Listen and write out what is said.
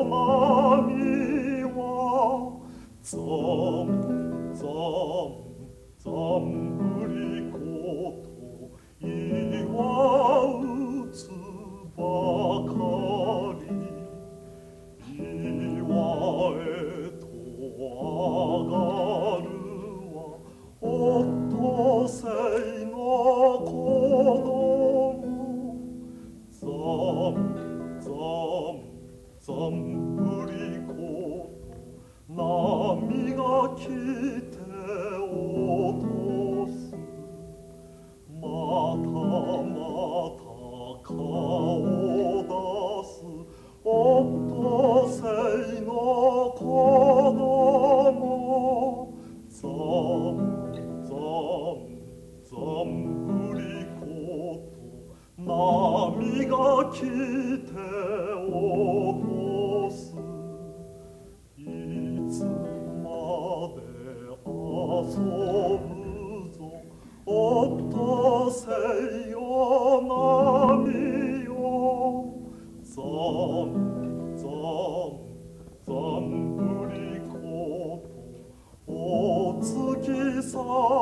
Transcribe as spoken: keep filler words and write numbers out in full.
波はざんざんざんぶりこと祝うつばかり岩へと上がるはオットセイの子供ざんざんざんぶりこと波が来て落とすまたまた顔出すオットセイの子供ざんざんざんぶりこと波が来て落とすいつまで遊ぶぞオットセイよ波よざんざんざんぶりことお月さ